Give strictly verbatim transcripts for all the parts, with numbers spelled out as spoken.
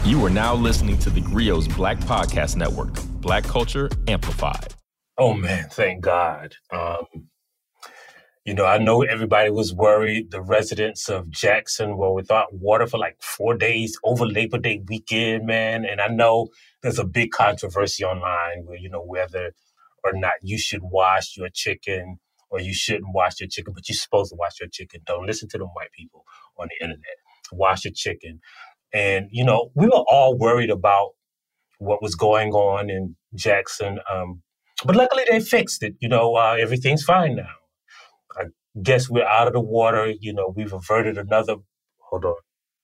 You are now listening to the Grio's Black Podcast Network, Black Culture Amplified. Oh, man, thank God. Um, you know, I know everybody was worried. The residents of Jackson were without water for like four days over Labor Day weekend, man. And I know there's a big controversy online where, you know, whether or not you should wash your chicken or you shouldn't wash your chicken, but you're supposed to wash your chicken. Don't listen to them white people on the internet. Wash your chicken. And, you know, we were all worried about what was going on in Jackson. Um, but luckily they fixed it. You know, uh, everything's fine now. I guess we're out of the water. You know, we've averted another. Hold on.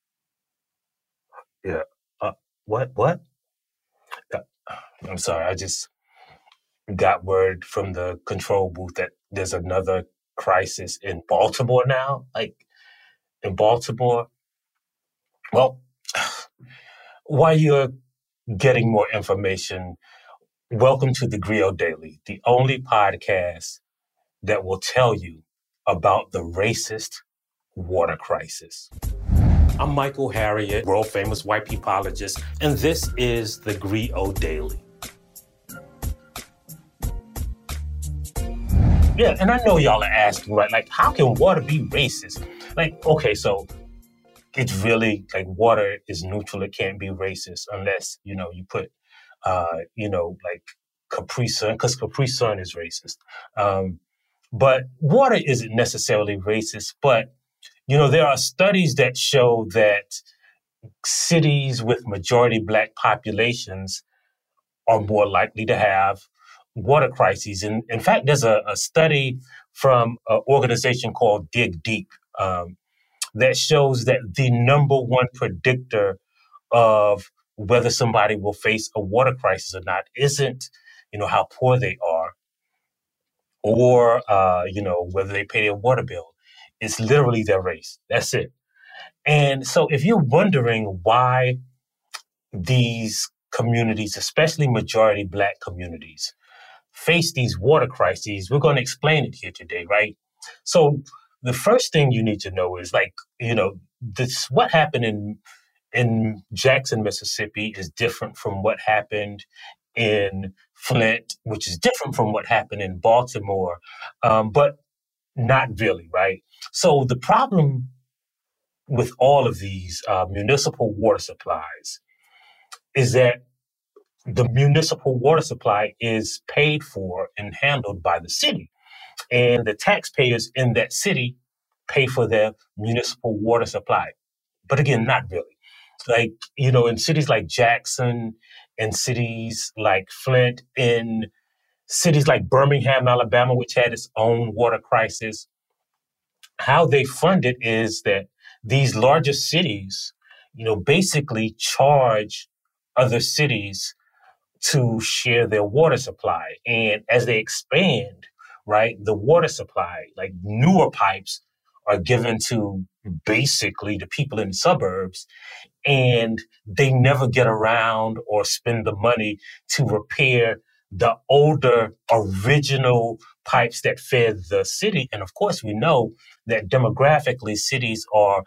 Yeah. Uh, what? What? Uh, I'm sorry. I just got word from the control booth that there's another crisis in Baltimore now. Like in Baltimore. Well, while you're getting more information, welcome to the Grio Daily, the only podcast that will tell you about the racist water crisis. I'm Michael Harriot, world famous white peopleologist, and this is the Grio Daily. Yeah, and I know y'all are asking, right, like, how can water be racist? Like, okay, so it's really like water is neutral. It can't be racist unless, you know, you put, uh, you know, like Capri Sun, because Capri Sun is racist. Um, but water isn't necessarily racist. But, you know, there are studies that show that cities with majority Black populations are more likely to have water crises. And in fact, there's a, a study from an organization called Dig Deep, um, that shows that the number one predictor of whether somebody will face a water crisis or not isn't, you know, how poor they are or, uh, you know, whether they pay their water bill. It's literally their race. That's it. And so if you're wondering why these communities, especially majority Black communities, face these water crises, we're going to explain it here today, right? So the first thing you need to know is, like, you know, this what happened in in Jackson, Mississippi is different from what happened in Flint, which is different from what happened in Baltimore, um, but not really, right? So the problem with all of these uh, municipal water supplies is that the municipal water supply is paid for and handled by the city. And the taxpayers in that city pay for their municipal water supply. But again, not really. Like, you know, in cities like Jackson, in cities like Flint, in cities like Birmingham, Alabama, which had its own water crisis, how they fund it is that these larger cities, you know, basically charge other cities to share their water supply. And as they expand, right, the water supply, like newer pipes are given to basically the people in the suburbs, and they never get around or spend the money to repair the older original pipes that fed the city. And of course, we know that demographically cities are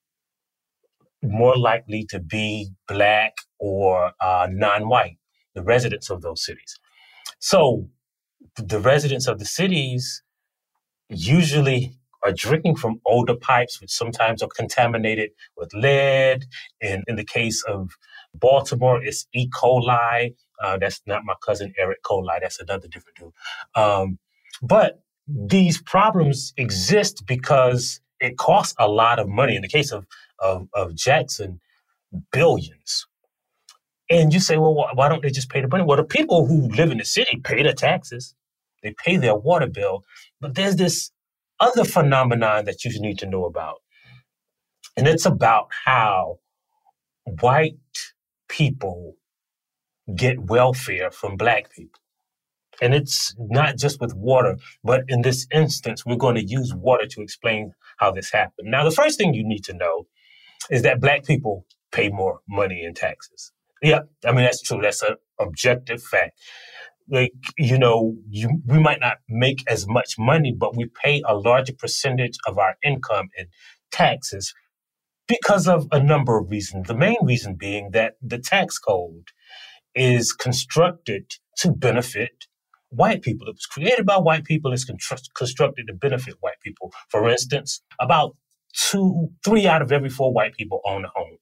more likely to be Black or uh, non-white, the residents of those cities. So the residents of the cities usually are drinking from older pipes, which sometimes are contaminated with lead. And in the case of Baltimore, it's E. coli. Uh, that's not my cousin Eric coli. That's another different dude. Um, but these problems exist because it costs a lot of money. In the case of, of, of Jackson, billions. And you say, well, why don't they just pay the money? Well, the people who live in the city pay their taxes. They pay their water bill. But there's this other phenomenon that you need to know about. And it's about how white people get welfare from Black people. And it's not just with water, but in this instance, we're going to use water to explain how this happened. Now, the first thing you need to know is that Black people pay more money in taxes. Yeah, I mean, that's true. That's an objective fact. Like, you know, you, we might not make as much money, but we pay a larger percentage of our income in taxes Because of a number of reasons. The main reason being that the tax code is constructed to benefit white people. It was created by white people. It's constru- constructed to benefit white people. For instance, about two, three out of every four white people own a home.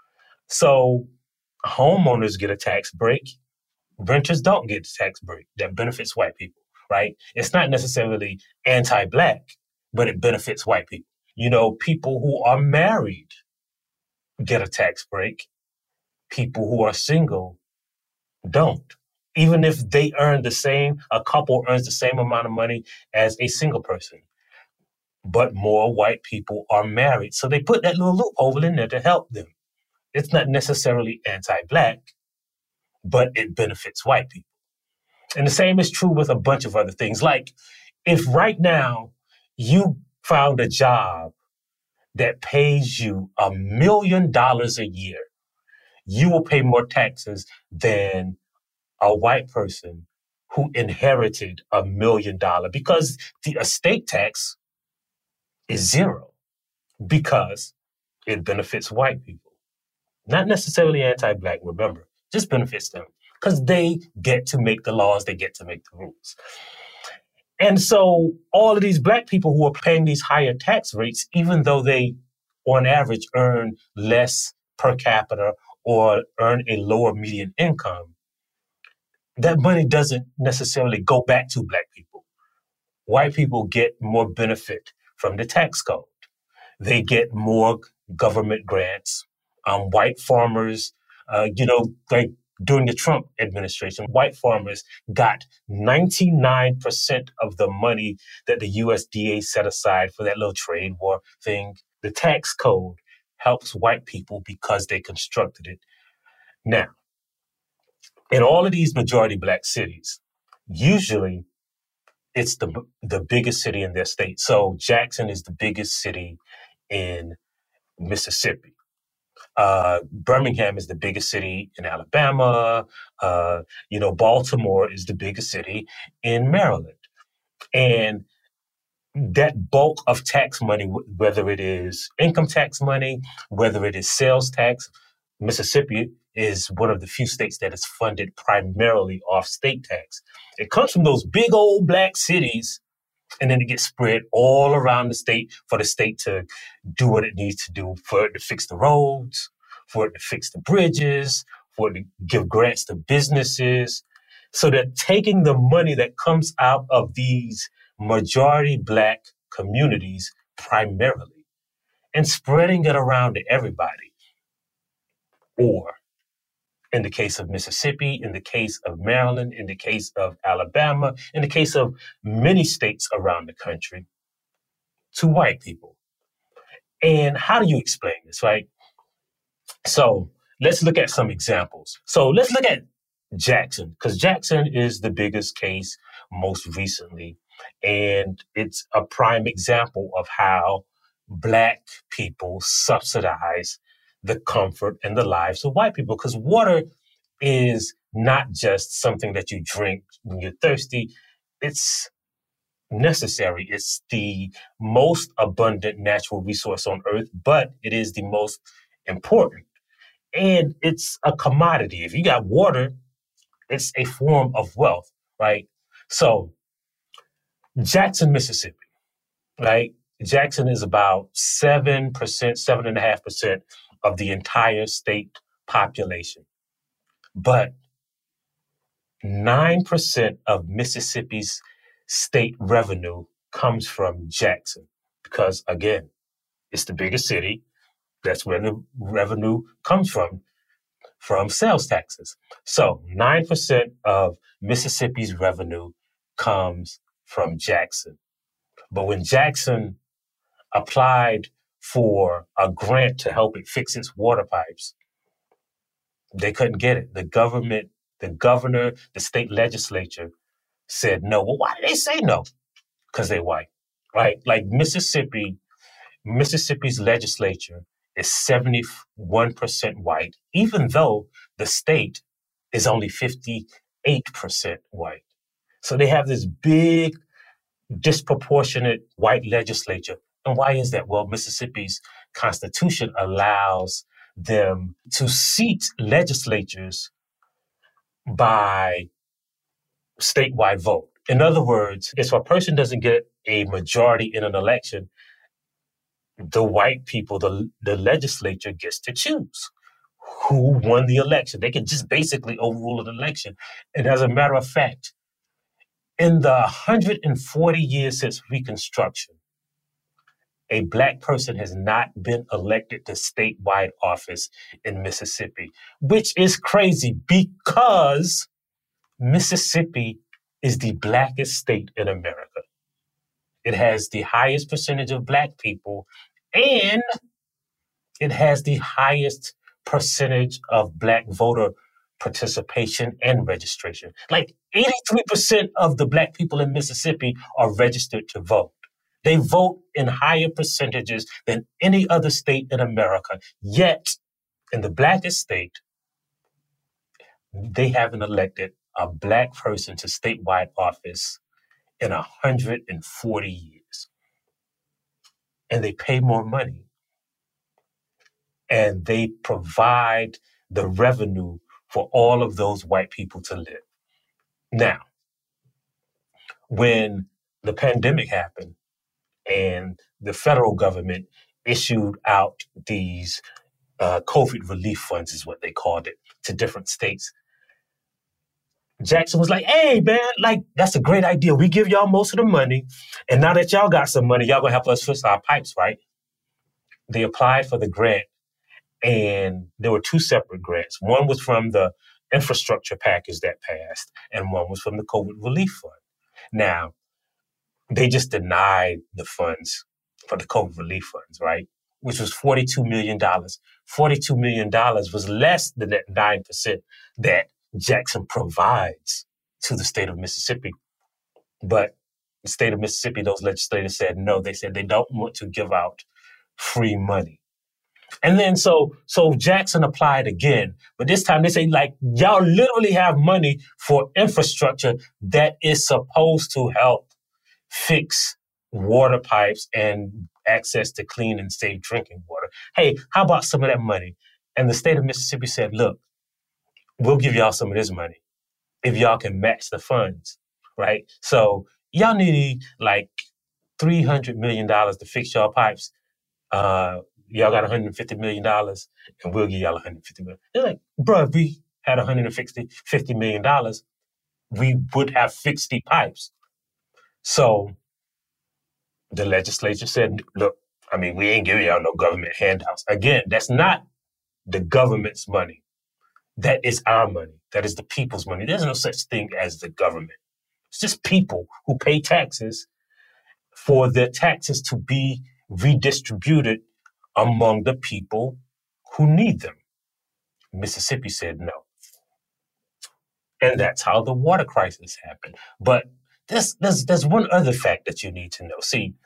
So homeowners get a tax break. Renters don't get a tax break that benefits white people, right? It's not necessarily anti-Black, but it benefits white people. You know, people who are married get a tax break. People who are single don't. Even if they earn the same, a couple earns the same amount of money as a single person. But more white people are married. So they put that little loophole in there to help them. It's not necessarily anti-Black, but it benefits white people. And the same is true with a bunch of other things. Like if right now you found a job that pays you a million dollars a year, you will pay more taxes than a white person who inherited a million dollars because the estate tax is zero because it benefits white people. Not necessarily anti-Black, remember, just benefits them because they get to make the laws, they get to make the rules. And so all of these Black people who are paying these higher tax rates, even though they on average earn less per capita or earn a lower median income, that money doesn't necessarily go back to Black people. White people get more benefit from the tax code. They get more government grants. Um, white farmers, uh, you know, like during the Trump administration, white farmers got ninety-nine percent of the money that the U S D A set aside for that little trade war thing. The tax code helps white people because they constructed it. Now, in all of these majority Black cities, usually it's the the biggest city in their state. So Jackson is the biggest city in Mississippi. Uh, Birmingham is the biggest city in Alabama. Uh, you know, Baltimore is the biggest city in Maryland. And that bulk of tax money, whether it is income tax money, whether it is sales tax, Mississippi is one of the few states that is funded primarily off state tax. It comes from those big old Black cities, and then it gets spread all around the state for the state to do what it needs to do, for it to fix the roads, for it to fix the bridges, for it to give grants to businesses. So they're taking the money that comes out of these majority Black communities primarily and spreading it around to everybody. Or in the case of Mississippi, in the case of Maryland, in the case of Alabama, in the case of many states around the country, to white people. And how do you explain this, right? So let's look at some examples. So let's look at Jackson, because Jackson is the biggest case most recently. And it's a prime example of how Black people subsidize the comfort and the lives of white people, because water is not just something that you drink when you're thirsty. It's necessary. It's the most abundant natural resource on earth, but it is the most important. And it's a commodity. If you got water, it's a form of wealth, right? So Jackson, Mississippi, right? Jackson is about seven percent, seven and a half percent of the entire state population. But nine percent of Mississippi's state revenue comes from Jackson because, again, it's the biggest city. That's where the revenue comes from, from sales taxes. So nine percent of Mississippi's revenue comes from Jackson. But when Jackson applied for a grant to help it fix its water pipes, they couldn't get it. The government, the governor, the state legislature said no. Well, why did they say no? Because they're white, right? Like Mississippi, Mississippi's legislature is seventy-one percent white, even though the state is only fifty-eight percent white. So they have this big, disproportionate white legislature. And why is that? Well, Mississippi's Constitution allows them to seat legislatures by statewide vote. In other words, if a person doesn't get a majority in an election, the white people, the, the legislature gets to choose who won the election. They can just basically overrule an election. And as a matter of fact, in the one hundred forty years since Reconstruction, a Black person has not been elected to statewide office in Mississippi, which is crazy because Mississippi is the Blackest state in America. It has the highest percentage of Black people, and it has the highest percentage of Black voter participation and registration. Like eighty-three percent of the Black people in Mississippi are registered to vote. They vote in higher percentages than any other state in America. Yet, in the Blackest state, they haven't elected a Black person to statewide office in one hundred forty years. And they pay more money. And they provide the revenue for all of those white people to live. Now, when the pandemic happened and the federal government issued out these uh, COVID relief funds, is what they called it, to different states, Jackson was like, hey, man, like, that's a great idea. We give y'all most of the money. And now that y'all got some money, y'all gonna help us fix our pipes, right? They applied for the grant. And there were two separate grants. One was from the infrastructure package that passed, and one was from the COVID relief fund. Now, they just denied the funds for the COVID relief funds, right? Which was forty-two million dollars. forty-two million dollars was less than that nine percent that Jackson provides to the state of Mississippi. But the state of Mississippi, those legislators said no. They said they don't want to give out free money. And then so so Jackson applied again, but this time they say, like, y'all literally have money for infrastructure that is supposed to help fix water pipes and access to clean and safe drinking water. Hey, how about some of that money? And the state of Mississippi said, look, we'll give y'all some of this money if y'all can match the funds, right? So y'all need like three hundred million dollars to fix y'all pipes. Uh, Y'all got one hundred fifty million dollars, and we'll give y'all one hundred fifty million dollars. They're like, bro, if we had one hundred fifty million dollars, we would have fixed the pipes. So the legislature said, look, I mean, we ain't giving y'all no government handouts. Again, that's not the government's money. That is our money. That is the people's money. There's no such thing as the government. It's just people who pay taxes for their taxes to be redistributed among the people who need them. Mississippi said no. And that's how the water crisis happened. But there's, there's, there's one other fact that you need to know. See,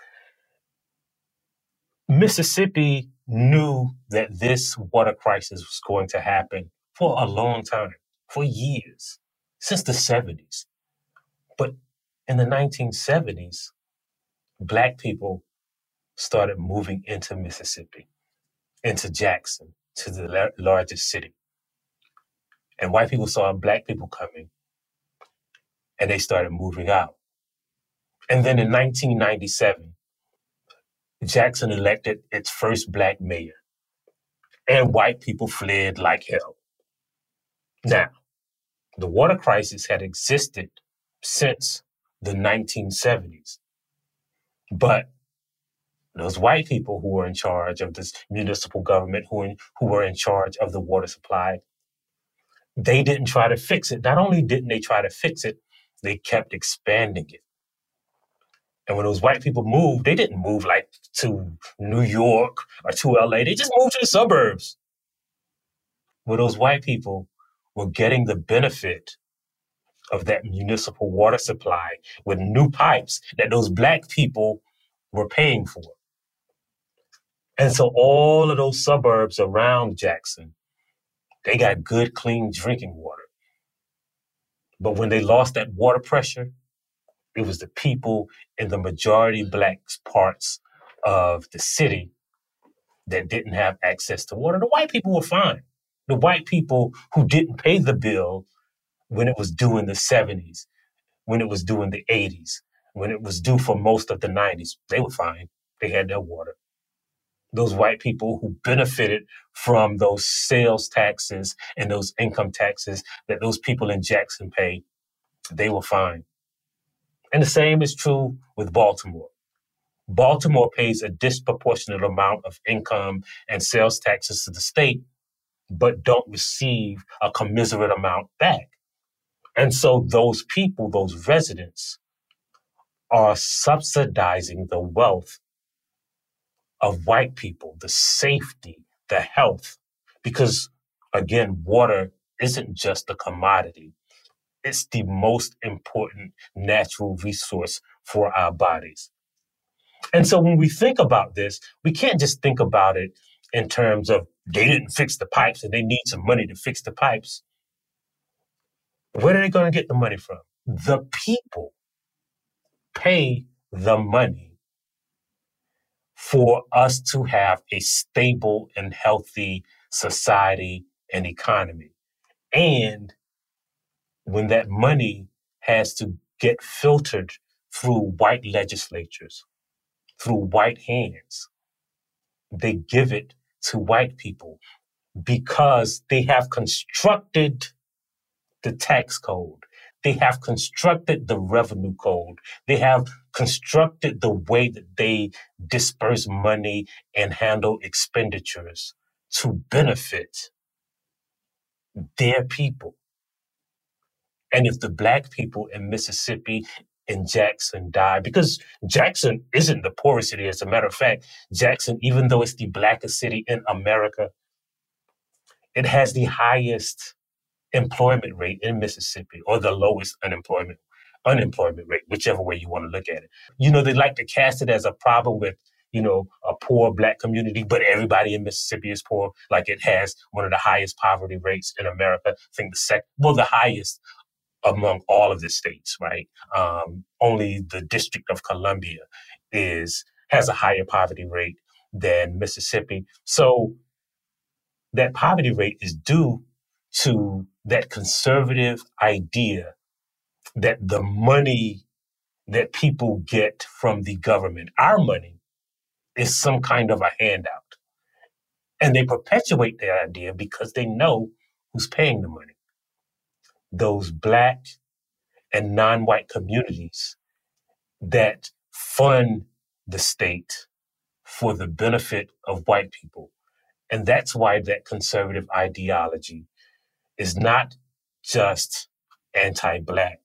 Mississippi knew that this water crisis was going to happen for a long time, for years, since the seventies. But in the nineteen seventies, Black people started moving into Mississippi, into Jackson, to the la- largest city. And white people saw Black people coming, and they started moving out. And then in nineteen ninety-seven, Jackson elected its first Black mayor, and white people fled like hell. Now, the water crisis had existed since the nineteen seventies, but those white people who were in charge of this municipal government, who, in, who were in charge of the water supply, they didn't try to fix it. Not only didn't they try to fix it, they kept expanding it. And when those white people moved, they didn't move like to New York or to L A. They just moved to the suburbs. Where those white people were getting the benefit of that municipal water supply with new pipes that those Black people were paying for. And so all of those suburbs around Jackson, they got good, clean drinking water. But when they lost that water pressure, it was the people in the majority Black parts of the city that didn't have access to water, the white people were fine. The white people who didn't pay the bill when it was due in the seventies, when it was due in the eighties, when it was due for most of the nineties, they were fine. They had their water. Those white people who benefited from those sales taxes and those income taxes that those people in Jackson paid, they were fine. And the same is true with Baltimore. Baltimore pays a disproportionate amount of income and sales taxes to the state, but don't receive a commiserate amount back. And so those people, those residents, are subsidizing the wealth of white people, the safety, the health, because, again, water isn't just a commodity. It's the most important natural resource for our bodies. And so when we think about this, we can't just think about it in terms of they didn't fix the pipes and they need some money to fix the pipes. Where are they going to get the money from? The people pay the money for us to have a stable and healthy society and economy. And when that money has to get filtered through white legislatures, through white hands, they give it to white people because they have constructed the tax code. They have constructed the revenue code. They have constructed the way that they disperse money and handle expenditures to benefit their people. And if the Black people in Mississippi and Jackson die, because Jackson isn't the poorest city. As a matter of fact, Jackson, even though it's the blackest city in America, it has the highest employment rate in Mississippi, or the lowest unemployment unemployment rate, whichever way you want to look at it. You know, they like to cast it as a problem with, you know, a poor Black community, but everybody in Mississippi is poor. Like it has one of the highest poverty rates in America. I think the second, well, the highest among all of the states, right? Um, only the District of Columbia is has a higher poverty rate than Mississippi. So that poverty rate is due to that conservative idea that the money that people get from the government, our money, is some kind of a handout. And they perpetuate that idea because they know who's paying the money. Those Black and non-white communities that fund the state for the benefit of white people. And that's why that conservative ideology is not just anti-Black.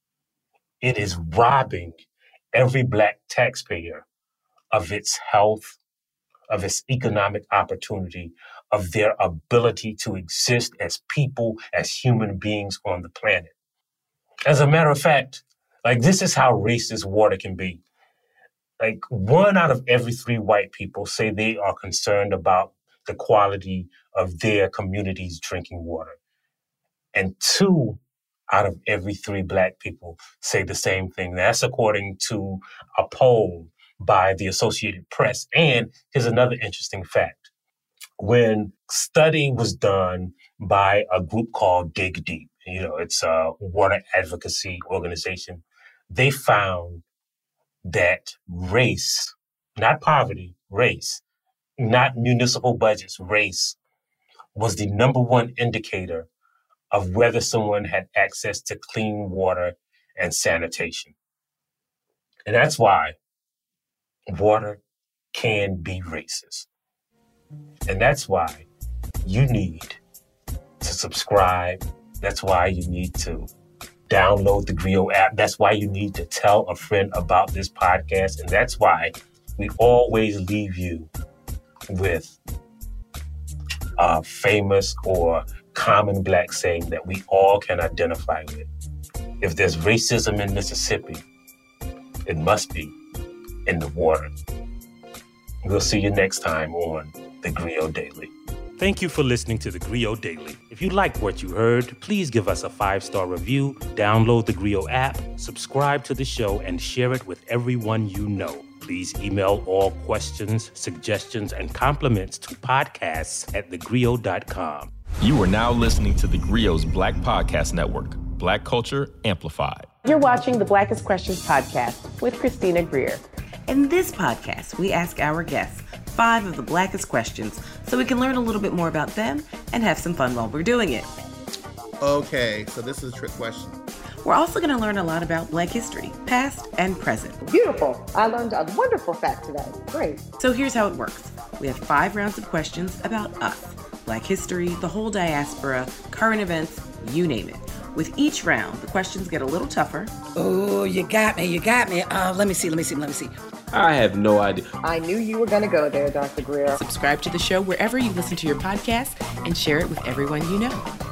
It is robbing every Black taxpayer of its health, of its economic opportunity, of their ability to exist as people, as human beings on the planet. As a matter of fact, like this is how racist water can be. Like one out of every three white people say they are concerned about the quality of their community's drinking water. And two out of every three Black people say the same thing. That's according to a poll by the Associated Press. And here's another interesting fact. When study was done by a group called Dig Deep, you know, it's a water advocacy organization, they found that race, not poverty, race, not municipal budgets, race, was the number one indicator of whether someone had access to clean water and sanitation. And that's why water can be racist. And that's why you need to subscribe. That's why you need to download the Griot app. That's why you need to tell a friend about this podcast. And that's why we always leave you with a famous or common Black saying that we all can identify with. If there's racism in Mississippi, it must be in the water. We'll see you next time on The Griot Daily. Thank you for listening to The Griot Daily. If you liked what you heard, please give us a five-star review, download the Griot app, subscribe to the show, and share it with everyone you know. Please Please email all questions, suggestions, and compliments to podcasts at the griot dot com. You are now listening to the Griot's Black Podcast Network, Black Culture Amplified. You're watching the Blackest Questions podcast with Christina Greer. In this podcast, we ask our guests five of the blackest questions so we can learn a little bit more about them and have some fun while we're doing it. Okay, so this is a trick question. We're also going to learn a lot about Black history, past and present. Beautiful. I learned a wonderful fact today. Great. So here's how it works. We have five rounds of questions about us, Black history, the whole diaspora, current events, you name it. With each round, the questions get a little tougher. Oh, you got me, you got me. Uh, let me see, let me see, let me see. I have no idea. I knew you were going to go there, Doctor Greer. Subscribe to the show wherever you listen to your podcast and share it with everyone you know.